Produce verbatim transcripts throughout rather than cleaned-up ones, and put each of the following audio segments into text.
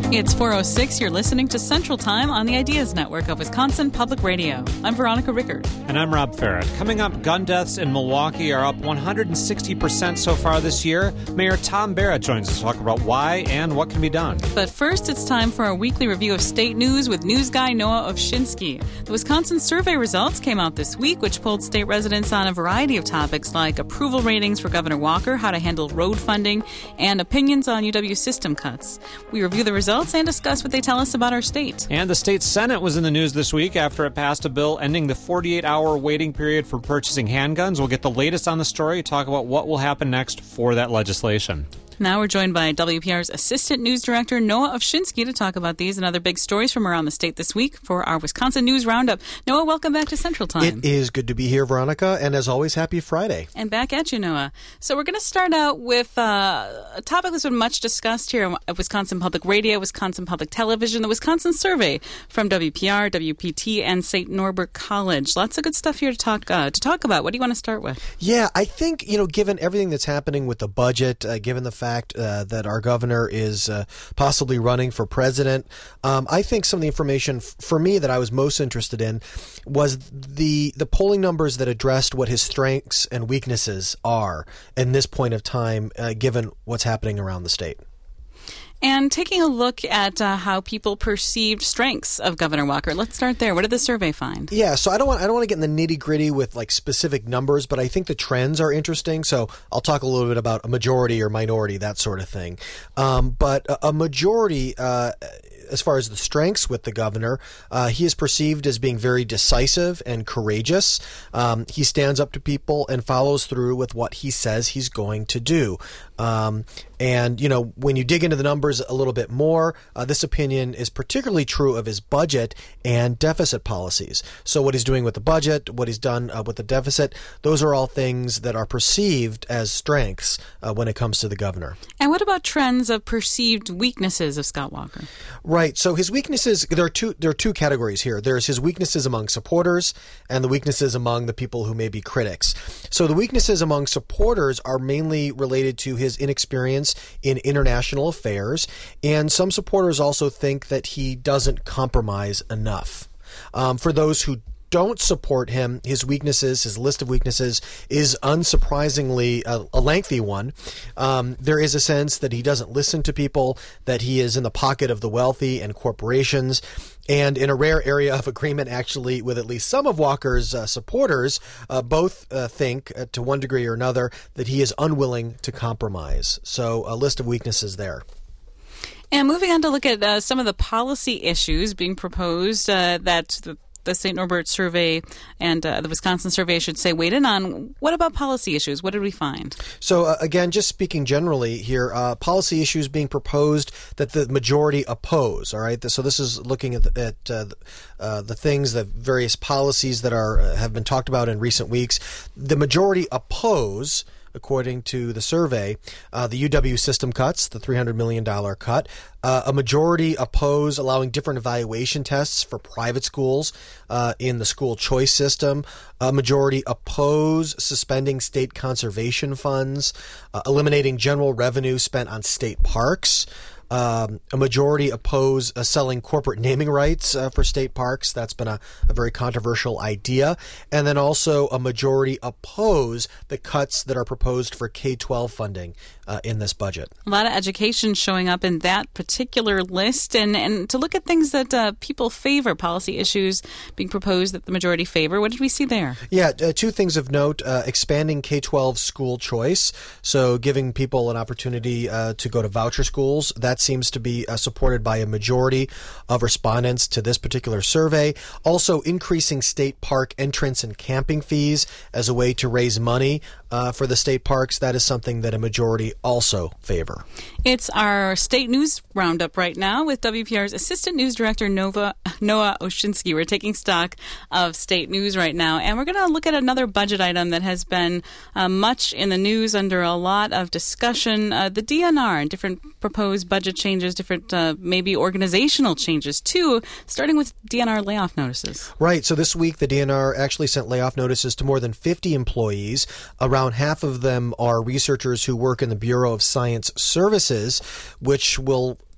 It's four oh six. You're listening to Central Time on the Ideas Network of Wisconsin Public Radio. I'm Veronica Rickard. And I'm Rob Farrett. Coming up, gun deaths in Milwaukee are up one hundred sixty percent so far this year. Mayor Tom Barrett joins us to talk about why and what can be done. But first, it's time for our weekly review of state news with news guy Noah Oshinsky. The Wisconsin survey results came out this week, which polled state residents on a variety of topics like approval ratings for Governor Walker, how to handle road funding, and opinions on U W system cuts. We review the results and discuss what they tell us about our state. And the state Senate was in the news this week after it passed a bill ending the forty-eight hour waiting period for purchasing handguns. We'll get the latest on the story, talk about what will happen next for that legislation. Now we're joined by W P R's Assistant News Director, Noah Oshinsky, to talk about these and other big stories from around the state this week for our Wisconsin News Roundup. Noah, welcome back to Central Time. It is good to be here, Veronica, and as always, happy Friday. And back at you, Noah. So we're going to start out with uh, a topic that's been much discussed here at Wisconsin Public Radio, Wisconsin Public Television, the Wisconsin Survey from W P R, W P T, and Saint Norbert College. Lots of good stuff here to talk uh, to talk about. What do you want to start with? Yeah, I think, you know, given everything that's happening with the budget, uh, given the fact uh, that our governor is uh, possibly running for president, um, I think some of the information f- for me that I was most interested in was the the polling numbers that addressed what his strengths and weaknesses are in this point of time, uh, given what's happening around the state. And taking a look at uh, how people perceived strengths of Governor Walker. Let's start there. What did the survey find? Yeah, so I don't want I don't want to get in the nitty gritty with like specific numbers, but I think the trends are interesting. So I'll talk a little bit about a majority or minority, that sort of thing. Um, but a, a majority, uh, as far as the strengths with the governor, uh, he is perceived as being very decisive and courageous. Um, he stands up to people and follows through with what he says he's going to do. Um, and, you know, when you dig into the numbers a little bit more, uh, this opinion is particularly true of his budget and deficit policies. So what he's doing with the budget, what he's done uh, with the deficit, those are all things that are perceived as strengths uh, when it comes to the governor. And what about trends of perceived weaknesses of Scott Walker? Right. So his weaknesses, there are two there are two categories here. There's his weaknesses among supporters and the weaknesses among the people who may be critics. So the weaknesses among supporters are mainly related to his inexperience in international affairs, and some supporters also think that he doesn't compromise enough. Um, for those who don't support him, his weaknesses, his list of weaknesses is unsurprisingly a, a lengthy one. Um, there is a sense that he doesn't listen to people, that he is in the pocket of the wealthy and corporations, and in a rare area of agreement, actually, with at least some of Walker's uh, supporters, uh, both uh, think, uh, to one degree or another, that he is unwilling to compromise. So a list of weaknesses there. And moving on to look at uh, some of the policy issues being proposed uh, that the the Saint Norbert survey and uh, the Wisconsin survey, I should say, weighed in on. What about policy issues? What did we find? So, uh, again, just speaking generally here, uh, policy issues being proposed that the majority oppose, all right? So this is looking at, the, at uh, uh, the things, the various policies that are uh, have been talked about in recent weeks. The majority oppose, according to the survey, uh, the U W system cuts, the three hundred million dollars cut. Uh, a majority oppose allowing different evaluation tests for private schools uh, in the school choice system. A majority oppose suspending state conservation funds, uh, eliminating general revenue spent on state parks. Um, a majority oppose uh, selling corporate naming rights uh, for state parks. That's been a, a very controversial idea. And then also a majority oppose the cuts that are proposed for K twelve funding uh, in this budget. A lot of education showing up in that particular list. And, and to look at things that uh, people favor, policy issues being proposed that the majority favor, what did we see there? Yeah, uh, two things of note. Uh, expanding K twelve school choice, so giving people an opportunity uh, to go to voucher schools. That seems to be uh, supported by a majority of respondents to this particular survey. Also, increasing state park entrance and camping fees as a way to raise money uh, for the state parks. That is something that a majority also favor. It's our state news roundup right now with W P R's Assistant News Director, Nova, Noah Oshinsky. We're taking stock of state news right now, and we're going to look at another budget item that has been uh, much in the news, under a lot of discussion, uh, the D N R and different proposed budget changes, different uh, maybe organizational changes too, starting with D N R layoff notices. Right. So this week, the D N R actually sent layoff notices to more than fifty employees. Around half of them are researchers who work in the Bureau of Science Services, which will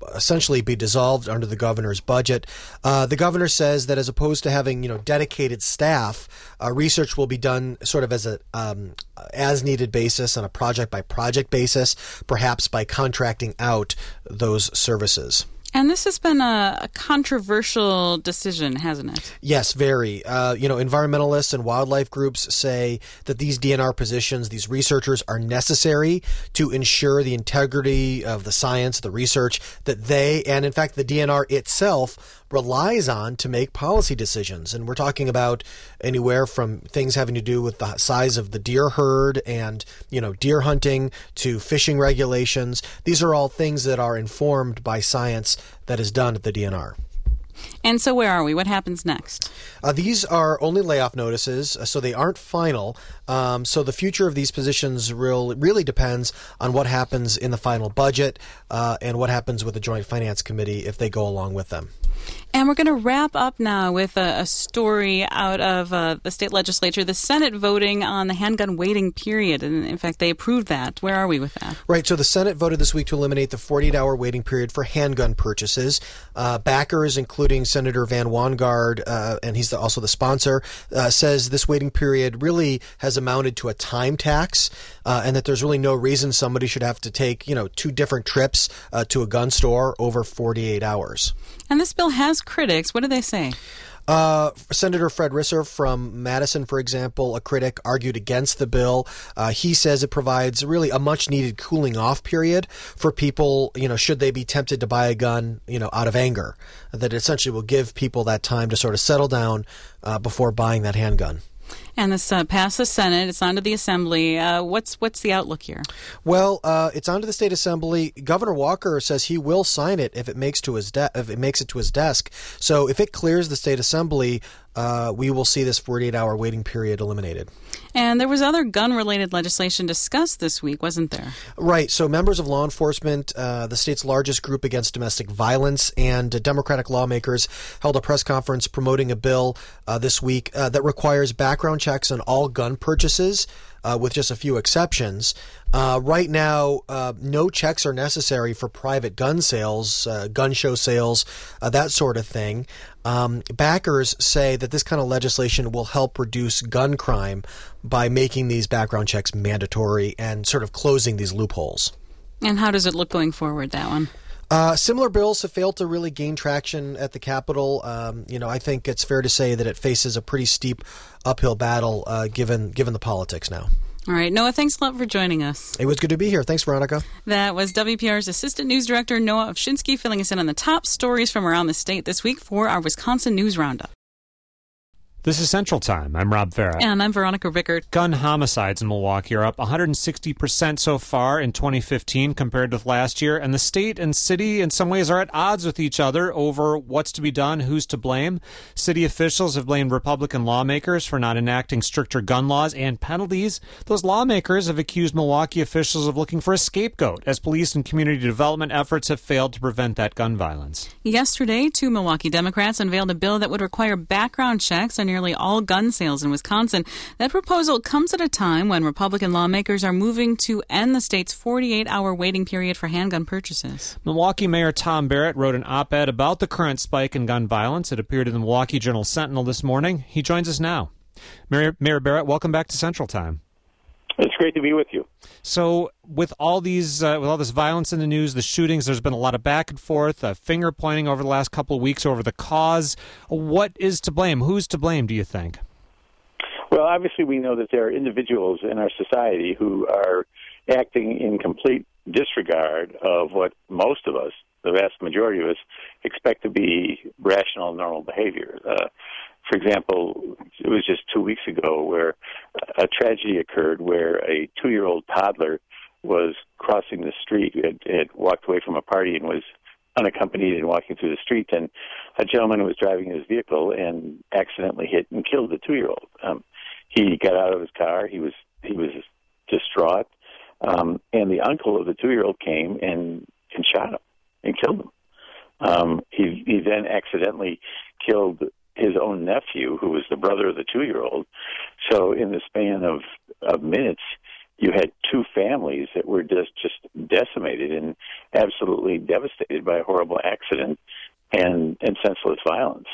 essentially be dissolved under the governor's budget. Uh, the governor says that as opposed to having, you know, dedicated staff, uh, research will be done sort of as a um, as-needed basis on a project-by-project basis, perhaps by contracting out those services. And this has been a, a controversial decision, hasn't it? Yes, very. Uh, you know, environmentalists and wildlife groups say that these D N R positions, these researchers, are necessary to ensure the integrity of the science, the research that they, and in fact, the D N R itself relies on to make policy decisions. And we're talking about anywhere from things having to do with the size of the deer herd and, you know, deer hunting to fishing regulations. These are all things that are informed by science that is done at the D N R. And so where are we? What happens next? Uh, these are only layoff notices, so they aren't final. Um, so the future of these positions real, really depends on what happens in the final budget uh, and what happens with the Joint Finance Committee if they go along with them. And we're going to wrap up now with a, a story out of uh, the state legislature, the Senate voting on the handgun waiting period. And in fact, they approved that. Where are we with that? Right. So the Senate voted this week to eliminate the forty-eight hour waiting period for handgun purchases. Uh, backers, including Senator Van Wanggaard, uh, and he's the, also the sponsor, uh, says this waiting period really has amounted to a time tax, uh, and that there's really no reason somebody should have to take, you know, two different trips uh, to a gun store over forty-eight hours. And this bill has critics. What do they say? Uh, Senator Fred Risser from Madison, for example, a critic, argued against the bill. Uh, he says it provides really a much-needed cooling-off period for people, you know, should they be tempted to buy a gun, you know, out of anger. That essentially will give people that time to sort of settle down uh, before buying that handgun. And this uh, passed the Senate. It's on to the Assembly. Uh, what's what's the outlook here? Well, uh, it's on to the State Assembly. Governor Walker says he will sign it if it makes to his de- if it makes it to his desk. So if it clears the State Assembly, uh, we will see this forty-eight hour waiting period eliminated. And there was other gun-related legislation discussed this week, wasn't there? Right. So members of law enforcement, uh, the state's largest group against domestic violence, and uh, Democratic lawmakers held a press conference promoting a bill uh, this week uh, that requires background checks on all gun purchases, uh, with just a few exceptions. Uh, right now, uh, no checks are necessary for private gun sales, uh, gun show sales, uh, that sort of thing. Um, backers say that this kind of legislation will help reduce gun crime by making these background checks mandatory and sort of closing these loopholes. And how does it look going forward, that one? Uh, similar bills have failed to really gain traction at the Capitol. Um, you know, I think it's fair to say that it faces a pretty steep uphill battle uh, given given the politics now. All right. Noah, thanks a lot for joining us. It was good to be here. Thanks, Veronica. That was W P R's Assistant News Director Noah Ovshinsky filling us in on the top stories from around the state this week for our Wisconsin News Roundup. This is Central Time. I'm Rob Farah. And I'm Veronica Rickert. Gun homicides in Milwaukee are up one hundred sixty percent so far in twenty fifteen compared with last year, and the state and city in some ways are at odds with each other over what's to be done, who's to blame. City officials have blamed Republican lawmakers for not enacting stricter gun laws and penalties. Those lawmakers have accused Milwaukee officials of looking for a scapegoat as police and community development efforts have failed to prevent that gun violence. Yesterday, two Milwaukee Democrats unveiled a bill that would require background checks on nearly all gun sales in Wisconsin. That proposal comes at a time when Republican lawmakers are moving to end the state's forty-eight hour waiting period for handgun purchases. Milwaukee Mayor Tom Barrett wrote an op-ed about the current spike in gun violence. It appeared in the Milwaukee Journal-Sentinel this morning. He joins us now. Mayor, Mayor Barrett, welcome back to Central Time. It's great to be with you. So, with all these, uh, with all this violence in the news, the shootings, there's been a lot of back and forth, uh, finger pointing over the last couple of weeks over the cause. What is to blame? Who's to blame, do you think? Well, obviously, we know that there are individuals in our society who are acting in complete disregard of what most of us, the vast majority of us, expect to be rational, normal behavior. Uh, For example, it was just two weeks ago where a tragedy occurred where a two-year-old toddler was crossing the street, had, had walked away from a party and was unaccompanied and walking through the street, and a gentleman was driving his vehicle and accidentally hit and killed the two-year-old. Um, he got out of his car. He was he was distraught, um, and the uncle of the two-year-old came and, and shot him and killed him. Um, he, he then accidentally killed his own nephew, who was the brother of the two-year-old. So in the span of, of minutes, you had two families that were just, just decimated and absolutely devastated by a horrible accident and, and senseless violence.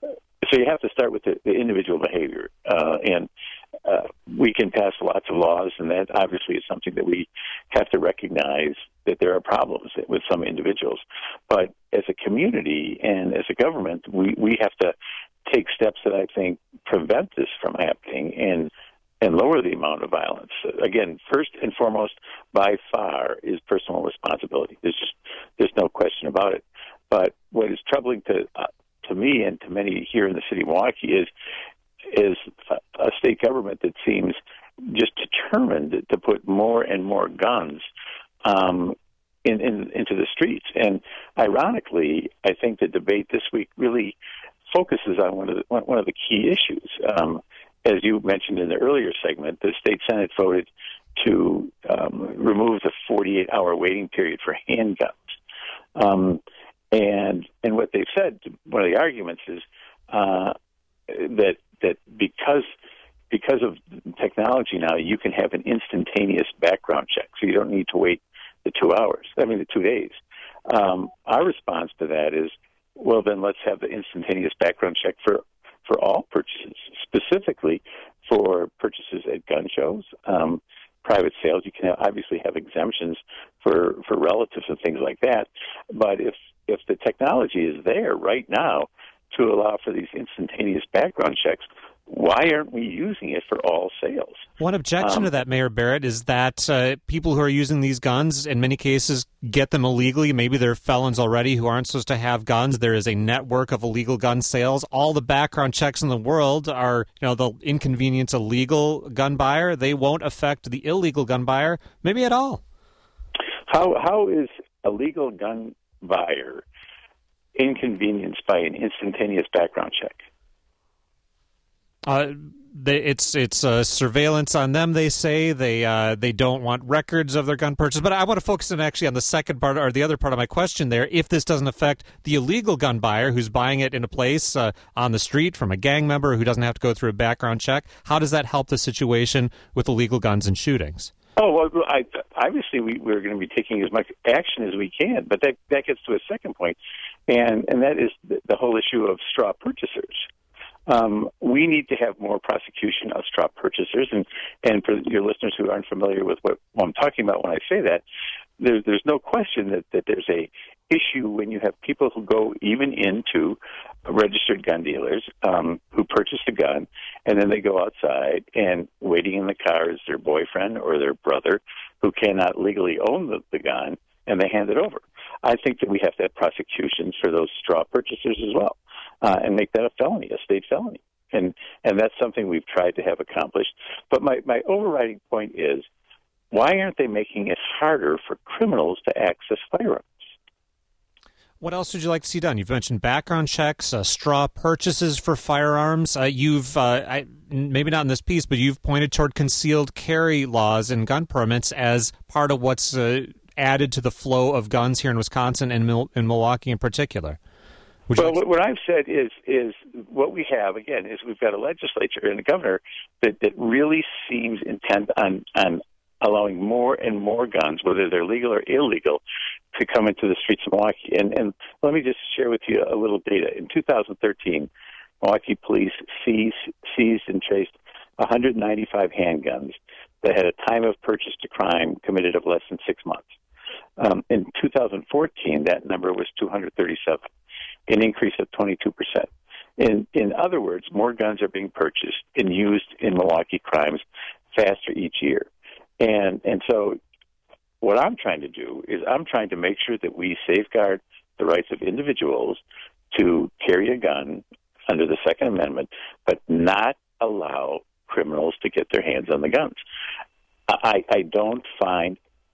So you have to start with the, the individual behavior. Uh, and uh, we can pass lots of laws, and that obviously is something that we have to recognize that there are problems with some individuals. But as a community and as a government, we, we have to take steps that I think prevent this from happening and and lower the amount of violence. Again, first and foremost, by far, is personal responsibility. There's just there's no question about it. But what is troubling to uh, to me and to many here in the city of Milwaukee is is a, a state government that seems just determined to put more and more guns um, in, in into the streets. And ironically, I think the debate this week really focuses on one of the one of the key issues. Um, As you mentioned in the earlier segment, the state Senate voted to um, remove the forty-eight hour waiting period for handguns. Um, and and what they've said, one of the arguments is uh, that that because because of technology now, you can have an instantaneous background check, so you don't need to wait the two hours. I mean, the two days. Um, our response to that is, well, then let's have the instantaneous background check for for all purchases, specifically for purchases at gun shows, um, private sales. You can have, obviously have exemptions for, for relatives and things like that. But if, if the technology is there right now to allow for these instantaneous background checks, why aren't we using it for all sales? One objection um, to that, Mayor Barrett, is that uh, people who are using these guns, in many cases, get them illegally. Maybe they're felons already who aren't supposed to have guns. There is a network of illegal gun sales. All the background checks in the world are, you know, they'll inconvenience a legal gun buyer. They won't affect the illegal gun buyer, maybe at all. How How is a legal gun buyer inconvenienced by an instantaneous background check? Uh, they, it's it's uh, surveillance on them. They say they uh, they don't want records of their gun purchase. But I want to focus in actually on the second part or the other part of my question there. If this doesn't affect the illegal gun buyer who's buying it in a place uh, on the street from a gang member who doesn't have to go through a background check, how does that help the situation with illegal guns and shootings? Oh, well, I, obviously we, we're going to be taking as much action as we can, but that, that gets to a second point, and, and that is the, the whole issue of straw purchasers. Um, we need to have more prosecution of straw purchasers, and, and for your listeners who aren't familiar with what, what I'm talking about when I say that, there, there's no question that, that there's a issue when you have people who go even into registered gun dealers um, who purchase a gun, and then they go outside, and waiting in the car is their boyfriend or their brother who cannot legally own the, the gun, and they hand it over. I think that we have to have prosecutions for those straw purchasers as well. Uh, and make that a felony, a state felony. And and that's something we've tried to have accomplished. But my, my overriding point is, why aren't they making it harder for criminals to access firearms? What else would you like to see done? You've mentioned background checks, uh, straw purchases for firearms. Uh, you've, uh, I, maybe not in this piece, but you've pointed toward concealed carry laws and gun permits as part of what's uh, added to the flow of guns here in Wisconsin and Mil- in Milwaukee in particular. Well, like- what I've said is is what we have, again, is we've got a legislature and a governor that, that really seems intent on, on allowing more and more guns, whether they're legal or illegal, to come into the streets of Milwaukee. And, and let me just share with you a little data. In two thousand thirteen, Milwaukee police seized, seized and traced one hundred ninety-five handguns that had a time of purchase to crime committed of less than six months. Um, in two thousand fourteen, that number was two hundred thirty-seven. An increase of twenty-two percent. In in other words, more guns are being purchased and used in Milwaukee crimes faster each year. And and so what I'm trying to do is I'm trying to make sure that we safeguard the rights of individuals to carry a gun under the Second Amendment, but not allow criminals to get their hands on the guns. I, I don't find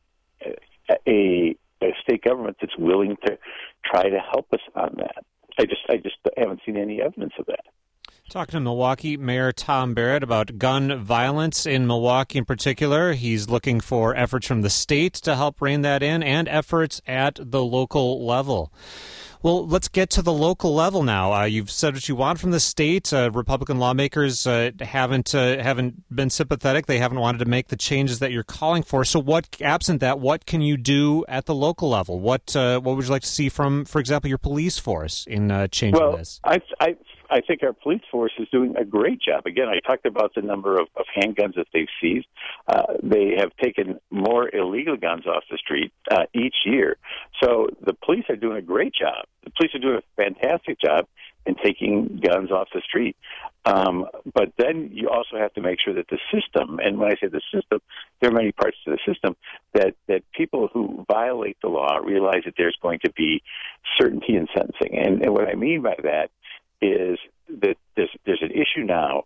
a a state government that's willing to try to help us on that. I just I just haven't seen any evidence of that. Talking to Milwaukee Mayor Tom Barrett about gun violence in Milwaukee in particular. He's looking for efforts from the state to help rein that in and efforts at the local level. Well, let's get to the local level now. Uh, you've said what you want from the state. Uh, Republican lawmakers uh, haven't uh, haven't been sympathetic. They haven't wanted to make the changes that you're calling for. So, what, absent that, what can you do at the local level? What uh, what would you like to see from, for example, your police force in uh, changing well, this? I, I I think our police force is doing a great job. Again, I talked about the number of, of handguns that they've seized. Uh, they have taken more illegal guns off the street uh, each year. So the police are doing a great job. The police are doing a fantastic job in taking guns off the street. Um, but then you also have to make sure that the system, and when I say the system, there are many parts to the system, that, that people who violate the law realize that there's going to be certainty in sentencing. And, and what I mean by that is that there's, there's an issue now,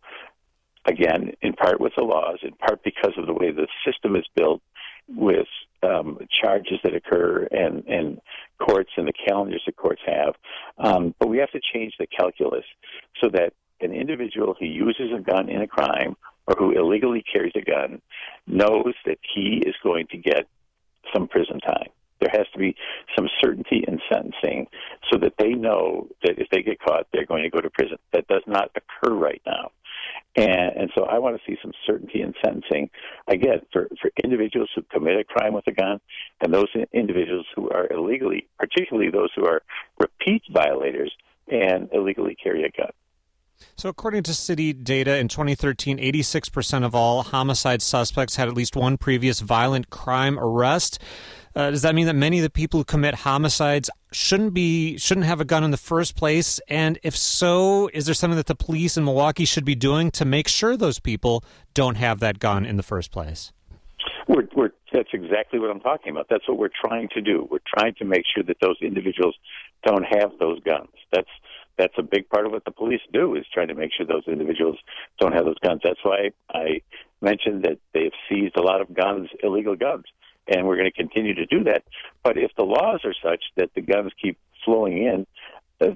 again, in part with the laws, in part because of the way the system is built with um, charges that occur and, and courts and the calendars that courts have. Um, but we have to change the calculus so that an individual who uses a gun in a crime or who illegally carries a gun knows that he is going to get some prison time. There has to be some certainty in sentencing so that they know that if they get caught, they're going to go to prison. That does not occur right now. And, and so I want to see some certainty in sentencing, again, for, for individuals who commit a crime with a gun and those individuals who are illegally, particularly those who are repeat violators and illegally carry a gun. So according to city data, in twenty thirteen, eighty-six percent of all homicide suspects had at least one previous violent crime arrest. Uh, does that mean that many of the people who commit homicides shouldn't be shouldn't have a gun in the first place? And if so, is there something that the police in Milwaukee should be doing to make sure those people don't have that gun in the first place? We're, we're, that's exactly what I'm talking about. That's what we're trying to do. We're trying to make sure that those individuals don't have those guns. That's That's a big part of what the police do, is trying to make sure those individuals don't have those guns. That's why I mentioned that they've seized a lot of guns, illegal guns, and we're going to continue to do that. But if the laws are such that the guns keep flowing in, uh,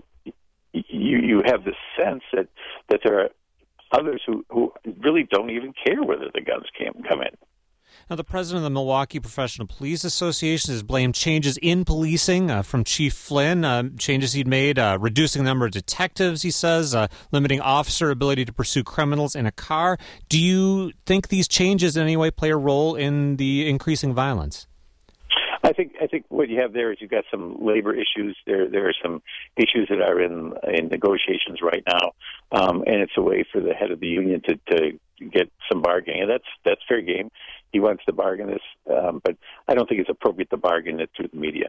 you you have the sense that, that there are others who, who really don't even care whether the guns can come in. Now, the president of the Milwaukee Professional Police Association has blamed changes in policing uh, from Chief Flynn, uh, changes he'd made, uh, reducing the number of detectives, he says, uh, limiting officer ability to pursue criminals in a car. Do you think these changes in any way play a role in the increasing violence? I think I think what you have there is you've got some labor issues. There there are some issues that are in in negotiations right now, um, and it's a way for the head of the union to, to get some bargaining. And that's that's fair game. He wants to bargain this, um, but I don't think it's appropriate to bargain it through the media.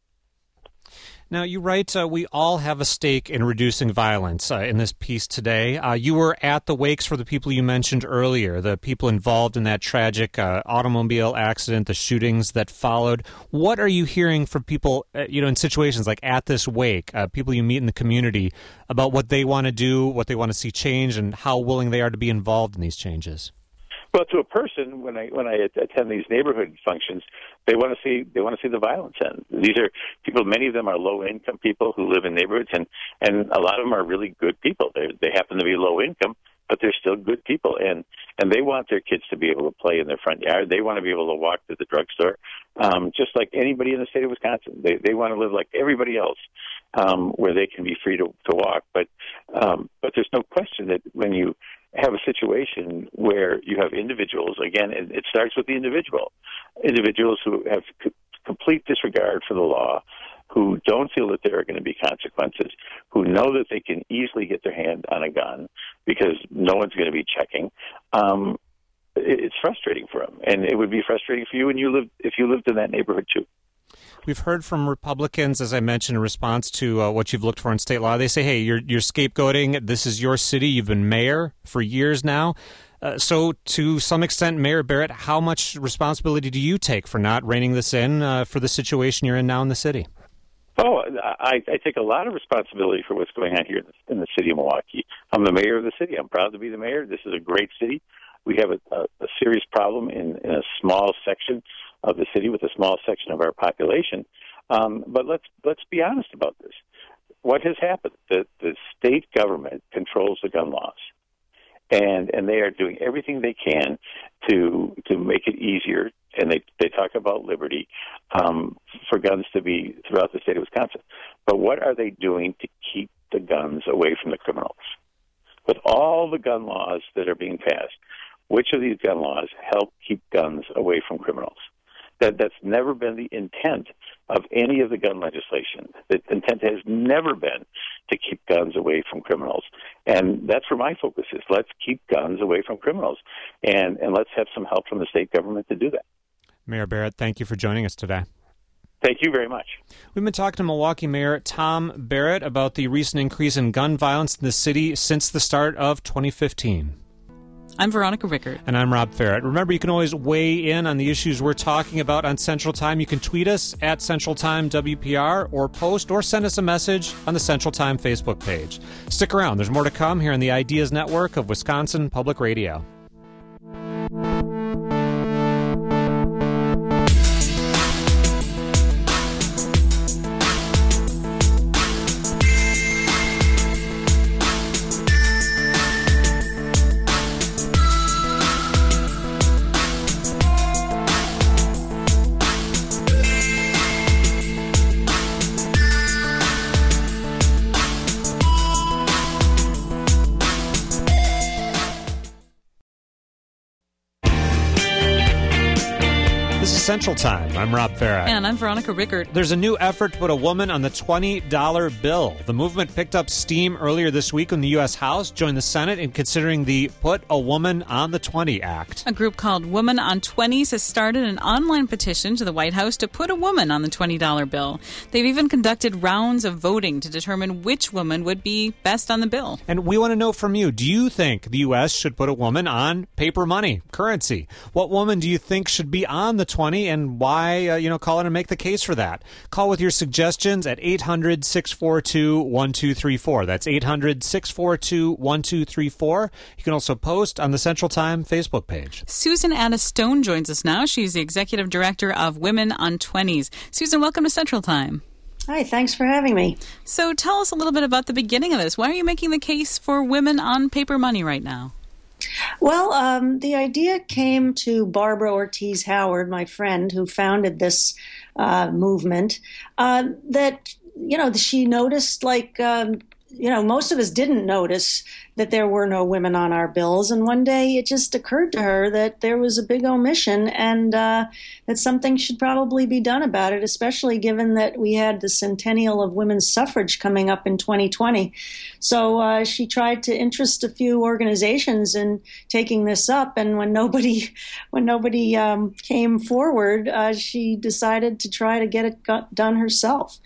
Now, you write, uh, we all have a stake in reducing violence uh, in this piece today. Uh, you were at the wakes for the people you mentioned earlier, the people involved in that tragic uh, automobile accident, the shootings that followed. What are you hearing from people, uh, you know, in situations like at this wake, uh, people you meet in the community, about what they want to do, what they want to see change, and how willing they are to be involved in these changes? Well, to a person, when I when I attend these neighborhood functions, they want to see they want to see the violence end. These are people. Many of them are low income people who live in neighborhoods, and and a lot of them are really good people. They they happen to be low income, but they're still good people, and and they want their kids to be able to play in their front yard. They want to be able to walk to the drugstore, um, just like anybody in the state of Wisconsin. They they want to live like everybody else, um, where they can be free to to walk. But um, but there's no question that when you have a situation where you have individuals, again, it, it starts with the individual, individuals who have c- complete disregard for the law, who don't feel that there are going to be consequences, who know that they can easily get their hand on a gun because no one's going to be checking. Um, it, it's frustrating for them, and it would be frustrating for you when you lived, if you lived in that neighborhood too. We've heard from Republicans, as I mentioned, in response to uh, what you've looked for in state law. They say, hey, you're, you're scapegoating. This is your city. You've been mayor for years now. Uh, so to some extent, Mayor Barrett, how much responsibility do you take for not reining this in uh, for the situation you're in now in the city? Oh, I, I take a lot of responsibility for what's going on here in the, in the city of Milwaukee. I'm the mayor of the city. I'm proud to be the mayor. This is a great city. We have a, a, a serious problem in, in a small section of the city with a small section of our population. Um, but let's let's be honest about this. What has happened? The, the state government controls the gun laws, and and they are doing everything they can to to make it easier. And they they talk about liberty um, for guns to be throughout the state of Wisconsin. but what are they doing to keep the guns away from the criminals? With all the gun laws that are being passed, which of these gun laws help keep guns away from criminals? That that's never been the intent of any of the gun legislation. The intent has never been to keep guns away from criminals. And that's where my focus is. Let's keep guns away from criminals. And, and let's have some help from the state government to do that. Mayor Barrett, thank you for joining us today. Thank you very much. We've been talking to Milwaukee Mayor Tom Barrett about the recent increase in gun violence in the city since the start of twenty fifteen. I'm Veronica Rickert. And I'm Rob Ferret. Remember, you can always weigh in on the issues we're talking about on Central Time. You can tweet us at Central Time W P R or post or send us a message on the Central Time Facebook page. Stick around. There's more to come here on the Ideas Network of Wisconsin Public Radio. Central Time. I'm Rob Farah. And I'm Veronica Rickert. There's a new effort to put a woman on the twenty dollar bill. The movement picked up steam earlier this week when the U S House joined the Senate in considering the Put a Woman on the twenty Act. A group called Women on twenties has started an online petition to the White House to put a woman on the twenty dollar bill. They've even conducted rounds of voting to determine which woman would be best on the bill. And we want to know from you, do you think the U S should put a woman on paper money, currency? What woman do you think should be on the twenty, and why, uh, you know, call in and make the case for that? Call with your suggestions at eight hundred, six four two, one two three four. That's eight hundred, six four two, one two three four. You can also post on the Central Time Facebook page. Susan Addis Stone joins us now. She's the executive director of Women on twenties. Susan, welcome to Central Time. Hi, thanks for having me. So tell us a little bit about the beginning of this. Why are you making the case for women on paper money right now? Well, um, the idea came to Barbara Ortiz Howard, my friend, who founded this uh, movement, uh, that, you know, she noticed, like, um, you know, most of us didn't notice that there were no women on our bills. And one day it just occurred to her that there was a big omission and uh, that something should probably be done about it, especially given that we had the centennial of women's suffrage coming up in twenty twenty. So uh, she tried to interest a few organizations in taking this up. And when nobody when nobody um, came forward, uh, she decided to try to get it got done herself.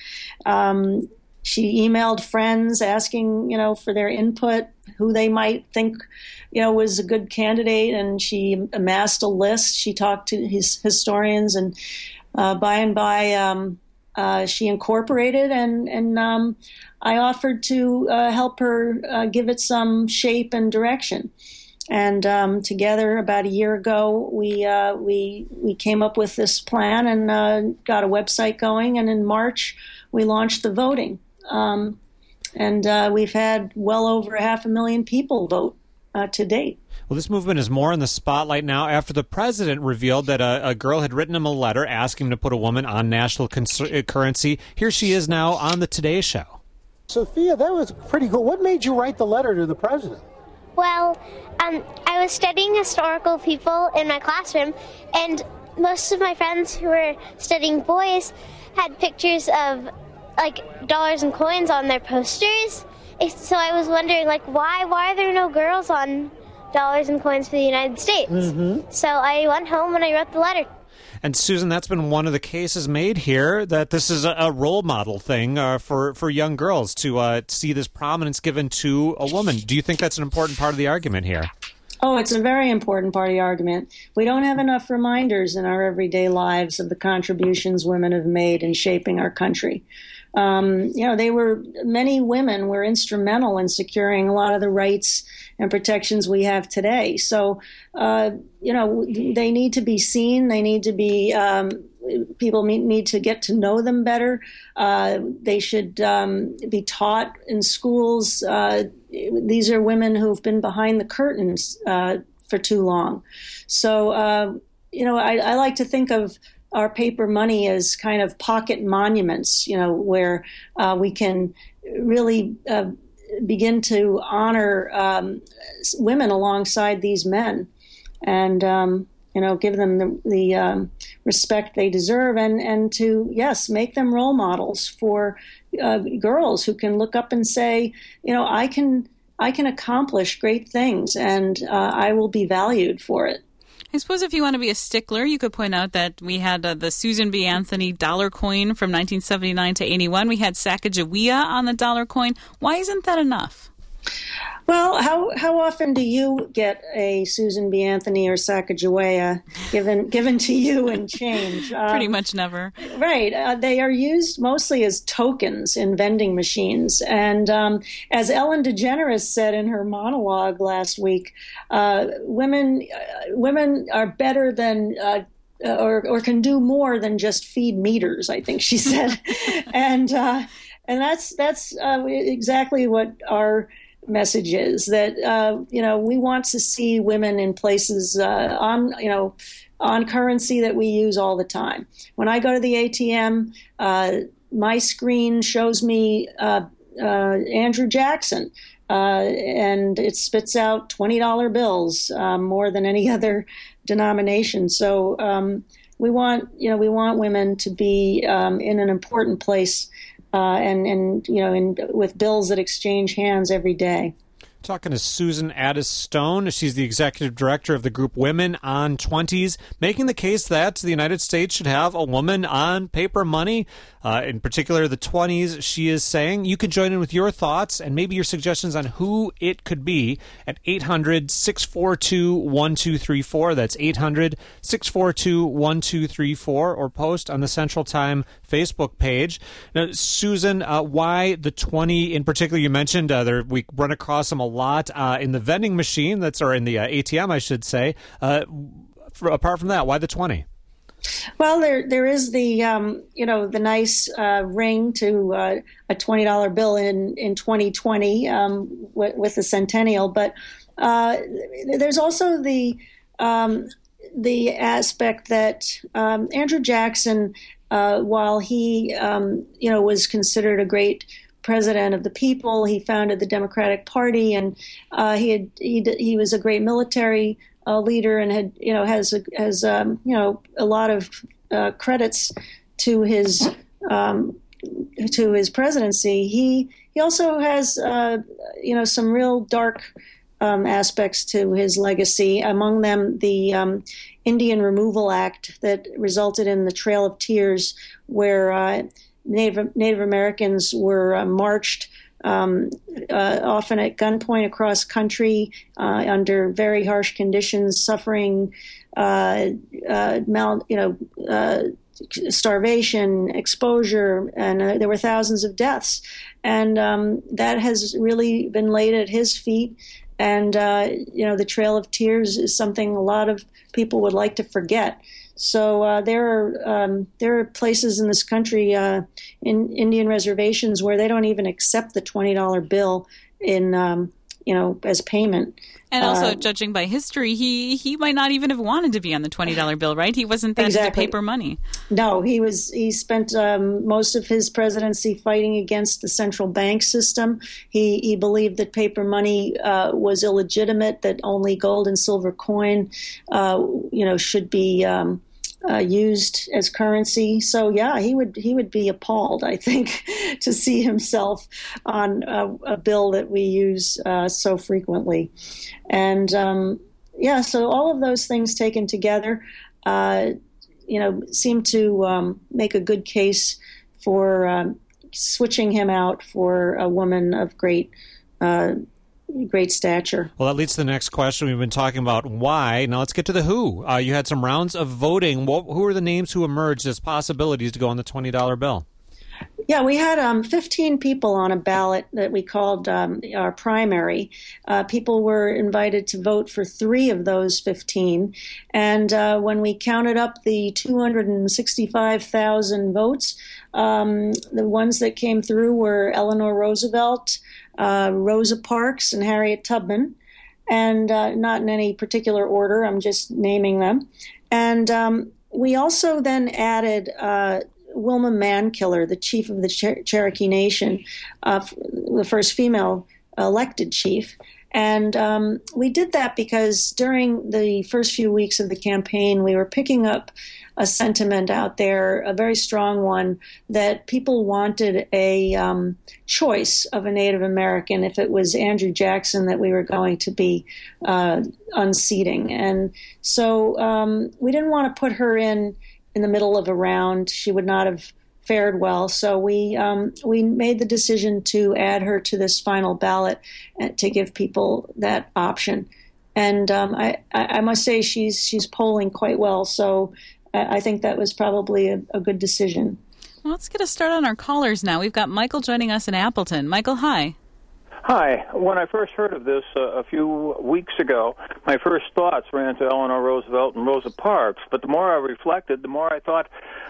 Um, She emailed friends asking, you know, for their input, who they might think, you know, was a good candidate, and she amassed a list. She talked to his historians, and uh, by and by, um, uh, she incorporated, and and um, I offered to uh, help her uh, give it some shape and direction. And um, together, about a year ago, we uh, we we came up with this plan and uh, got a website going. And in March, we launched the voting. Um, and uh, we've had well over half a million people vote uh, to date. Well, this movement is more in the spotlight now after the president revealed that a, a girl had written him a letter asking him to put a woman on national cons- currency. Here she is now on the Today Show. Sophia, that was pretty cool. What made you write the letter to the president? Well, um, I was studying historical people in my classroom, and most of my friends who were studying boys had pictures of like dollars and coins on their posters. So I was wondering, like, why why are there no girls on dollars and coins for the United States? Mm-hmm. So I went home and I wrote the letter. And Susan, that's been one of the cases made here, that this is a, a role model thing uh, for, for young girls to uh, see this prominence given to a woman. Do you think that's an important part of the argument here? Oh, it's a very important part of the argument. We don't have enough reminders in our everyday lives of the contributions women have made in shaping our country. Um, you know, they were, many women were instrumental in securing a lot of the rights and protections we have today. So, uh, you know, they need to be seen. They need to be, um, people need to get to know them better. Uh, they should um, be taught in schools. Uh, these are women who've been behind the curtains uh, for too long. So, uh, you know, I, I like to think of our paper money as kind of pocket monuments, you know, where uh, we can really uh, begin to honor um, women alongside these men, and um, you know, give them the, the um, respect they deserve, and and to yes, make them role models for uh, girls who can look up and say, you know, I can I can accomplish great things, and uh, I will be valued for it. I suppose if you want to be a stickler, you could point out that we had uh, the Susan B. Anthony dollar coin from nineteen seventy-nine to eighty-one. We had Sacagawea on the dollar coin. Why isn't that enough? Well, how how often do you get a Susan B. Anthony or Sacagawea given given to you in change? Um, Pretty much never. Right. Uh, they are used mostly as tokens in vending machines. And um, as Ellen DeGeneres said in her monologue last week, uh, women uh, women are better than uh, or or can do more than just feed meters, I think she said. and uh, and that's that's uh, exactly what our message is, that uh, you know, we want to see women in places uh, on you know on currency that we use all the time. When I go to the A T M, uh, my screen shows me uh, uh, Andrew Jackson, uh, and it spits out twenty dollar bills, um, more than any other denomination. So um, we want you know we want women to be um, in an important place. Uh, and, and, you know, in, with bills that exchange hands every day. Talking to Susan Addis Stone. She's the executive director of the group Women on twenties, making the case that the United States should have a woman on paper money, uh, in particular the twenties, she is saying. You can join in with your thoughts and maybe your suggestions on who it could be at eight hundred, six four two, one two three four. That's eight hundred, six four two, one two three four, or post on the Central Time Facebook page. Now, Susan, uh, why the twenty in particular? You mentioned uh, there, we run across them a lot uh, in the vending machine, that's or in the uh, A T M, I should say. Uh, for, apart from that, why the twenty? Well, there there is the um, you know the nice uh, ring to uh, a twenty dollar bill in in twenty twenty um, with, with the centennial, but uh, there's also the um, the aspect that um, Andrew Jackson, uh, while he um, you know was considered a great president of the people, he founded the Democratic Party, and uh, he had he he was a great military uh, leader, and had you know has a, has um, you know a lot of uh, credits to his um, to his presidency. He he also has uh, you know some real dark um, aspects to his legacy. Among them, the um, Indian Removal Act that resulted in the Trail of Tears, where uh, Native, Native Americans were uh, marched um, uh, often at gunpoint across country uh, under very harsh conditions, suffering, uh, uh, mal, you know, uh, starvation, exposure, and uh, there were thousands of deaths. And um, that has really been laid at his feet. And, uh, you know, the Trail of Tears is something a lot of people would like to forget. So uh, there are um, there are places in this country, uh, in Indian reservations, where they don't even accept the twenty dollar bill in um, you know as payment. And also, uh, judging by history, he, he might not even have wanted to be on the twenty dollar bill, right? He wasn't that exactly. into paper money. No, he was. He spent um, most of his presidency fighting against the central bank system. He he believed that paper money uh, was illegitimate, that only gold and silver coin, uh, you know, should be Um, Uh, used as currency. So yeah, he would he would be appalled, I think, to see himself on a, a bill that we use uh, so frequently. And um, yeah, so all of those things taken together, uh, you know, seem to um, make a good case for um, switching him out for a woman of great uh, great stature. Well, that leads to the next question. We've been talking about why. Now let's get to the who. Uh, you had some rounds of voting. What, who are the names who emerged as possibilities to go on the twenty dollar bill? Yeah, we had um, fifteen people on a ballot that we called um, our primary. Uh, people were invited to vote for three of those fifteen. And uh, when we counted up the two hundred sixty-five thousand votes, um, the ones that came through were Eleanor Roosevelt, uh, Rosa Parks, and Harriet Tubman. And uh, not in any particular order, I'm just naming them. And um, we also then added uh, Wilma Mankiller, the chief of the Cher- Cherokee Nation, uh, the first female elected chief. And um, we did that because during the first few weeks of the campaign, we were picking up a sentiment out there, a very strong one, that people wanted a um, choice of a Native American if it was Andrew Jackson that we were going to be uh, unseating. And so um, we didn't want to put her in in the middle of a round. She would not have fared well. So we um, we made the decision to add her to this final ballot to give people that option. And um, I, I must say she's she's polling quite well. So I think that was probably a, a good decision. Well, let's get a start on our callers now. We've got Michael joining us in Appleton. Michael, hi. Hi. When I first heard of this uh, a few weeks ago, my first thoughts ran to Eleanor Roosevelt and Rosa Parks. But the more I reflected, the more I thought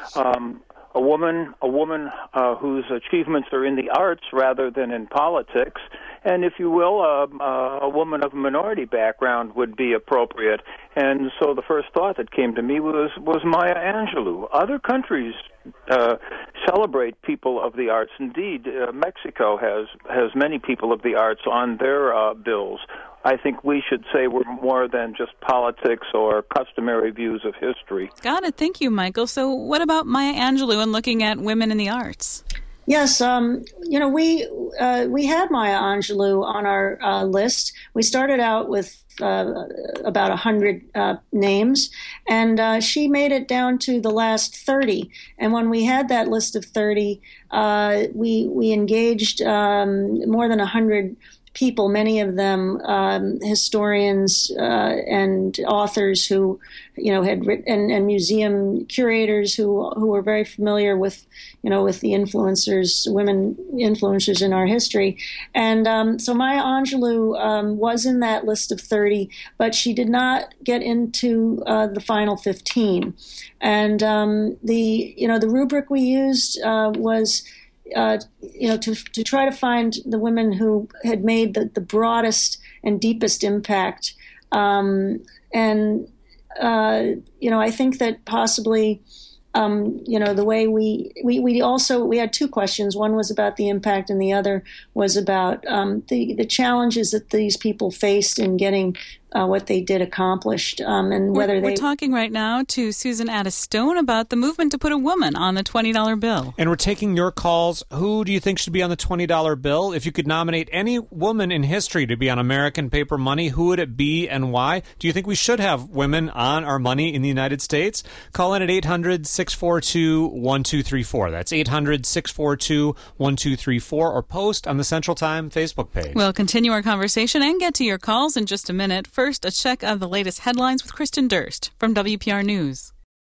um, a woman, a woman uh, whose achievements are in the arts rather than in politics, and if you will, uh, uh, a woman of a minority background would be appropriate. And so the first thought that came to me was was Maya Angelou. Other countries uh, celebrate people of the arts. Indeed, uh, Mexico has has many people of the arts on their uh, bills. I think we should say we're more than just politics or customary views of history. Got it. Thank you, Michael. So what about Maya Angelou and looking at women in the arts? Yes, um, you know, we uh, we had Maya Angelou on our uh, list. We started out with uh, about one hundred uh, names, and uh, she made it down to the last thirty. And when we had that list of thirty, uh, we, we engaged um, more than one hundred people, many of them um, historians uh, and authors who, you know, had written, and, and museum curators who who were very familiar with, you know, with the influencers, women influencers in our history. And um, so Maya Angelou um, was in that list of thirty, but she did not get into uh, the final fifteen. And um, the, you know, the rubric we used uh, was Uh, you know, to to try to find the women who had made the, the broadest and deepest impact. Um, and, uh, you know, I think that possibly, um, you know, the way we, we, we also, we had two questions. One was about the impact and the other was about um, the, the challenges that these people faced in getting Uh, what they did accomplished, um, and whether we're, they... We're talking right now to Susan Addis Stone about the movement to put a woman on the twenty dollar bill. And we're taking your calls. Who do you think should be on the twenty dollar bill? If you could nominate any woman in history to be on American paper money, who would it be and why? Do you think we should have women on our money in the United States? Call in at eight hundred, six four two, one two three four. That's eight hundred, six four two, one two three four, or post on the Central Time Facebook page. We'll continue our conversation and get to your calls in just a minute. First, a check of the latest headlines with Kristen Durst from W P R News.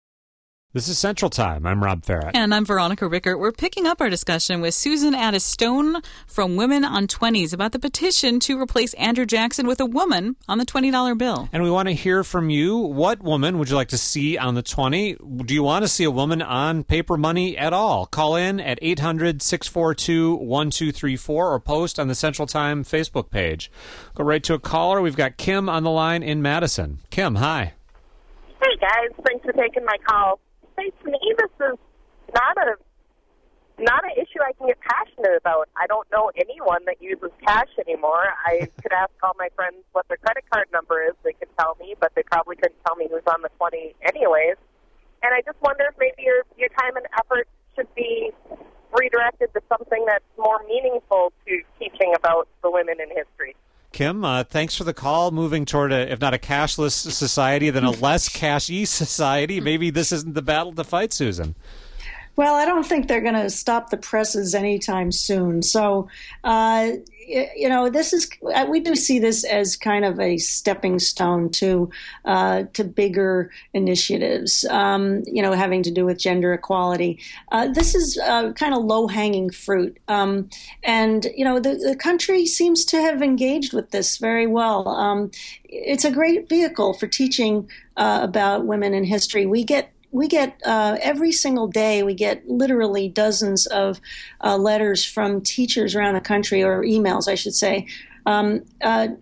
This is Central Time. I'm Rob Farrett. And I'm Veronica Rickert. We're picking up our discussion with Susan Addis Stone from Women on twenties about the petition to replace Andrew Jackson with a woman on the twenty dollar bill. And we want to hear from you. What woman would you like to see on the twenty? Do you want to see a woman on paper money at all? Call in at eight hundred, six four two, one two three four or post on the Central Time Facebook page. Go right to a caller. We've got Kim on the line in Madison. Kim, hi. Hey, guys. Thanks for taking my call. Say, to me, this is not a not an issue I can get passionate about. I don't know anyone that uses cash anymore. I could ask all my friends what their credit card number is. They could tell me, but they probably couldn't tell me who's on the twenty anyways. And I just wonder if maybe your your time and effort should be redirected to something that's more meaningful to teaching about the women in history. Kim, uh, thanks for the call. Moving toward, a, if not a cashless society, then a less cashy society. Maybe this isn't the battle to fight, Susan. Well, I don't think they're going to stop the presses anytime soon. So, uh, you know, this is, we do see this as kind of a stepping stone to uh, to bigger initiatives, um, you know, having to do with gender equality. Uh, this is uh, kind of low-hanging fruit. Um, and, you know, the, the country seems to have engaged with this very well. Um, it's a great vehicle for teaching uh, about women in history. We get We get uh, every single day, we get literally dozens of uh, letters from teachers around the country, or emails, I should say, um, uh,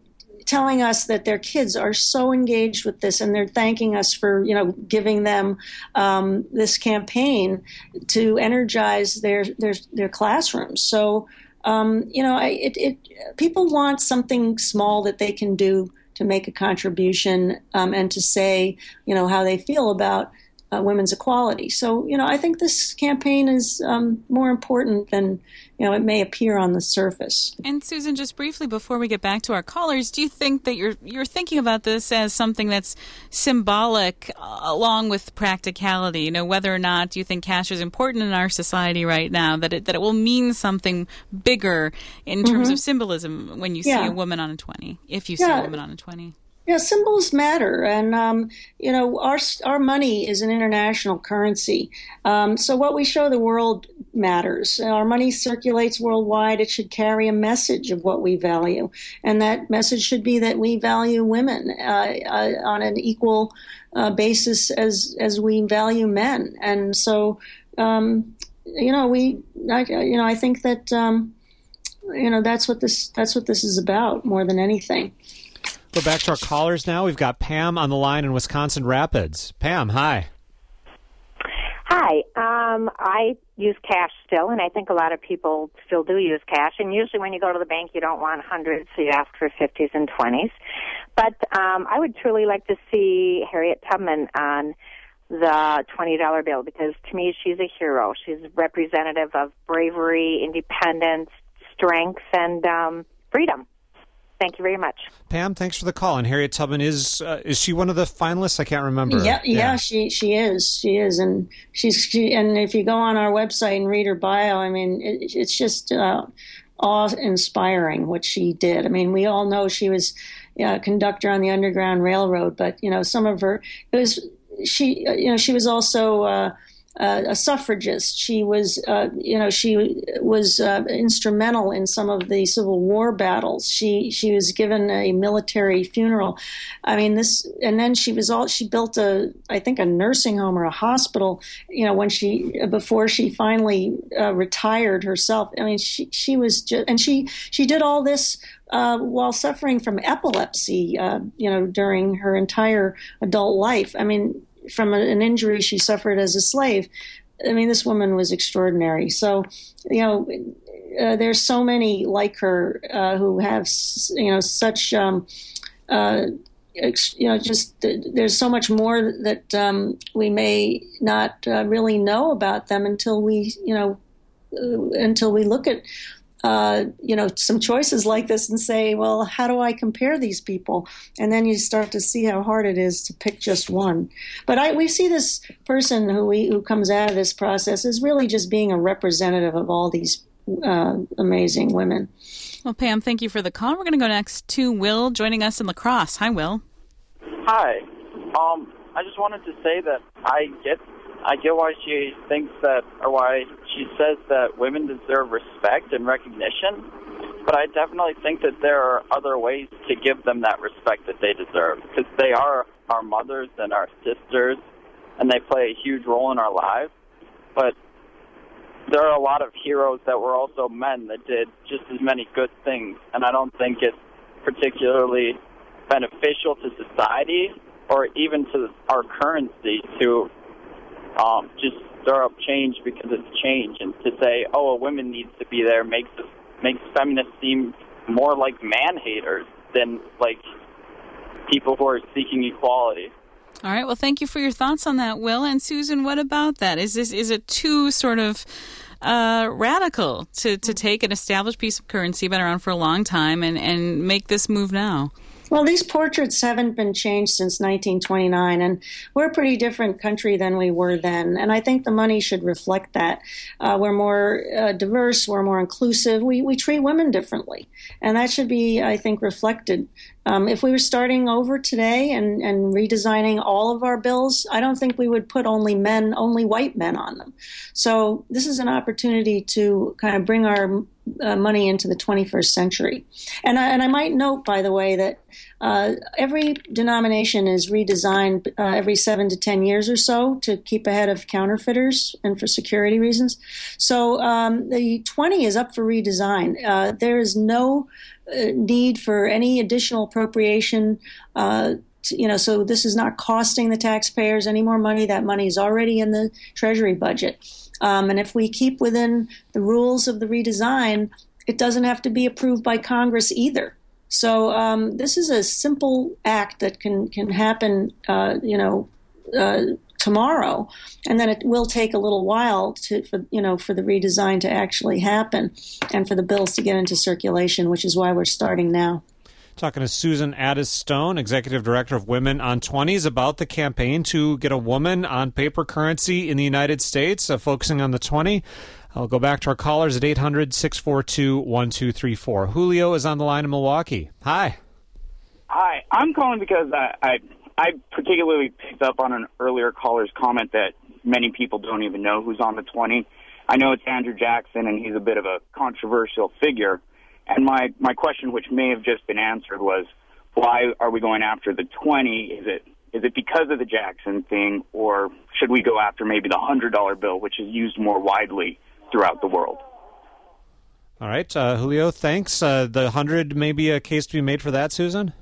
telling us that their kids are so engaged with this, and they're thanking us for, you know, giving them um, this campaign to energize their their their classrooms. So, um, you know, I, it, it people want something small that they can do to make a contribution um, and to say, you know, how they feel about uh, women's equality. So, you know, I think this campaign is um, more important than, you know, it may appear on the surface. And Susan, just briefly before we get back to our callers, do you think that you're you're thinking about this as something that's symbolic uh, along with practicality? You know, whether or not do you think cash is important in our society right now, that it that it will mean something bigger in terms mm-hmm. of symbolism when you yeah. see a woman on a twenty, if you yeah. see a woman on a twenty? Yeah, symbols matter, and um, you know, our our money is an international currency. Um, so what we show the world matters. Our money circulates worldwide. It should carry a message of what we value, and that message should be that we value women uh, uh, on an equal uh, basis as as we value men. And so, um, you know, we, I, you know, I think that um, you know that's what this that's what this is about more than anything. Go back to our callers now. We've got Pam on the line in Wisconsin Rapids. Pam, hi. Hi. Um, I use cash still, and I think a lot of people still do use cash. And usually when you go to the bank, you don't want hundreds, so you ask for fifties and twenties. But um, I would truly like to see Harriet Tubman on the twenty dollar bill, because to me she's a hero. She's representative of bravery, independence, strength, and um, freedom. Thank you very much. Pam, thanks for the call. And Harriet Tubman, is uh, is she one of the finalists? I can't remember. Yeah, yeah, yeah, she she is. She is. And she's she, and if you go on our website and read her bio, I mean, it, it's just uh, awe-inspiring what she did. I mean, we all know she was a conductor on the Underground Railroad, but, you know, some of her, it was, she, you know, she was also uh, Uh, a suffragist. She was, uh, you know, she was uh, instrumental in some of the Civil War battles. She she was given a military funeral. I mean, this, and then she was all. She built a, I think, a nursing home or a hospital. You know, when she before she finally uh, retired herself. I mean, she she was just, and she she did all this uh, while suffering from epilepsy. Uh, you know, during her entire adult life. I mean, from an injury she suffered as a slave. I mean, this woman was extraordinary. So, you know, uh, there's so many like her uh, who have, you know, such, um, uh, ex- you know, just uh, there's so much more that um, we may not uh, really know about them until we, you know, uh, until we look at Uh, you know, some choices like this and say, well, how do I compare these people? And then you start to see how hard it is to pick just one. But I, we see this person who we, who comes out of this process as really just being a representative of all these uh, amazing women. Well, Pam, thank you for the call. We're going to go next to Will joining us in La Crosse. Hi, Will. Hi. Um, I just wanted to say that I get I get why she thinks that, or why she says that women deserve respect and recognition, but I definitely think that there are other ways to give them that respect that they deserve, because they are our mothers and our sisters, and they play a huge role in our lives. But there are a lot of heroes that were also men that did just as many good things, and I don't think it's particularly beneficial to society or even to our currency to Um, just stir up change because it's change, and to say, oh, a woman needs to be there makes makes feminists seem more like man haters than like people who are seeking equality. All right. Well, thank you for your thoughts on that, Will. And Susan, what about that? Is this is it too sort of uh, radical to, to take an established piece of currency been around for a long time and, and make this move now? Well, these portraits haven't been changed since nineteen twenty-nine, and we're a pretty different country than we were then. And I think the money should reflect that. Uh, we're more uh, diverse, we're more inclusive, we, we treat women differently. And that should be, I think, reflected. Um, if we were starting over today and, and redesigning all of our bills, I don't think we would put only men, only white men on them. So this is an opportunity to kind of bring our uh, money into the twenty-first century. And I, and I might note, by the way, that uh, every denomination is redesigned uh, every seven to ten years or so to keep ahead of counterfeiters and for security reasons. So um, the twenty is up for redesign. Uh, there is no uh, need for any additional appropriation. Uh, to, you know, so this is not costing the taxpayers any more money. That money is already in the Treasury budget. Um, and if we keep within the rules of the redesign, it doesn't have to be approved by Congress either. So um, this is a simple act that can can happen, uh, you know, uh, tomorrow, and then it will take a little while to, for, you know, for the redesign to actually happen, and for the bills to get into circulation, which is why we're starting now. Talking to Susan Addis Stone, Executive Director of Women on twenties, about the campaign to get a woman on paper currency in the United States, uh, focusing on the twenty. I'll go back to our callers at eight hundred, six four two, one two three four. Julio is on the line in Milwaukee. Hi. Hi. I'm calling because I, I, I particularly picked up on an earlier caller's comment that many people don't even know who's on the twenty. I know it's Andrew Jackson, and he's a bit of a controversial figure. And my, my question, which may have just been answered, was why are we going after the twenty? Is it is it because of the Jackson thing, or should we go after maybe the one hundred dollar bill, which is used more widely throughout the world? All right, uh, Julio, thanks. Uh, the one hundred may be a case to be made for that, Susan?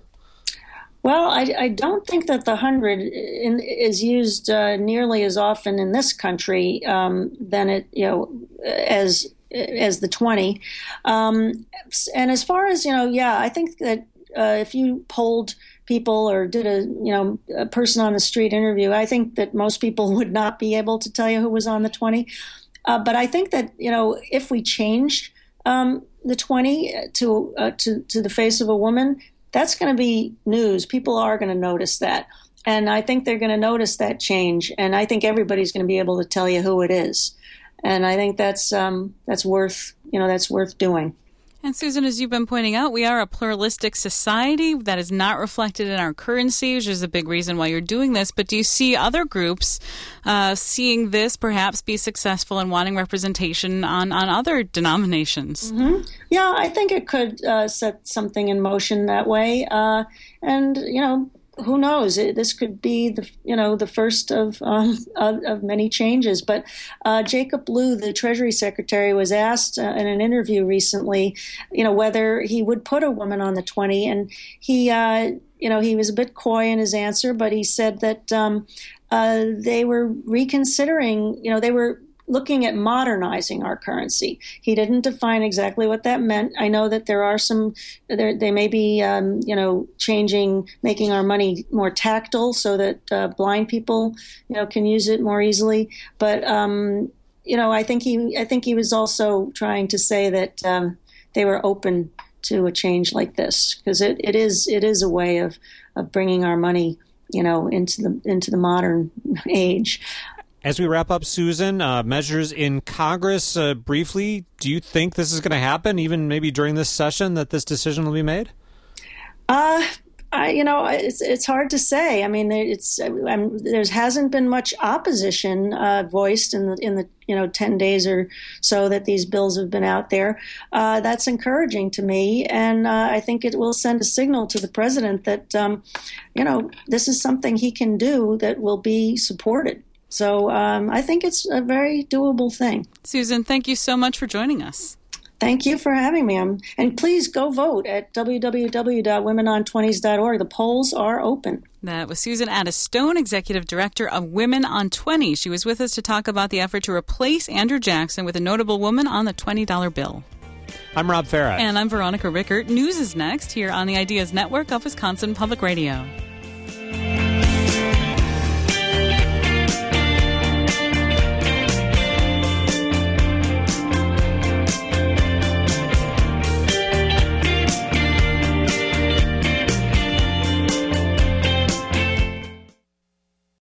Well, I, I don't think that the one hundred in, is used uh, nearly as often in this country um, than it, you know, as as the twenty. Um, and as far as, you know, yeah, I think that uh, if you polled people or did a, you know, a person on the street interview, I think that most people would not be able to tell you who was on the twenty. Uh, but I think that, you know, if we change um, the twenty to, uh, to to the face of a woman, that's going to be news. People are going to notice that. And I think they're going to notice that change. And I think everybody's going to be able to tell you who it is. And I think that's um, that's worth, you know, that's worth doing. And Susan, as you've been pointing out, we are a pluralistic society that is not reflected in our currency, which is a big reason why you're doing this. But do you see other groups uh, seeing this perhaps be successful and wanting representation on, on other denominations? Mm-hmm. Yeah, I think it could uh, set something in motion that way. Uh, and, you know, who knows? It, this could be the you know the first of um, of, of many changes. But uh, Jacob Lew, the Treasury Secretary, was asked uh, in an interview recently, you know, whether he would put a woman on the twenty, and he uh, you know he was a bit coy in his answer, but he said that um, uh, they were reconsidering. You know, they were looking at modernizing our currency. He didn't define exactly what that meant. I know that there are some, there, they may be, um, you know, changing, making our money more tactile so that uh, blind people, you know, can use it more easily. But, um, you know, I think he, I think he was also trying to say that um, they were open to a change like this, because it, it is, it is a way of, of bringing our money, you know, into the, into the modern age. As we wrap up, Susan, uh, measures in Congress, uh, briefly, do you think this is going to happen, even maybe during this session, that this decision will be made? Uh, I, you know, it's it's hard to say. I mean, it's I'm, there hasn't been much opposition uh, voiced in the in the you know ten days or so that these bills have been out there. Uh, that's encouraging to me, and uh, I think it will send a signal to the president that um, you know this is something he can do that will be supported. So um, I think it's a very doable thing. Susan, thank you so much for joining us. Thank you for having me. Um, and please go vote at w w w dot women on twenties dot org. The polls are open. That was Susan Addis Stone, Executive Director of Women on twenty. She was with us to talk about the effort to replace Andrew Jackson with a notable woman on the twenty dollar bill. I'm Rob Farah. And I'm Veronica Rickert. News is next here on the Ideas Network of Wisconsin Public Radio.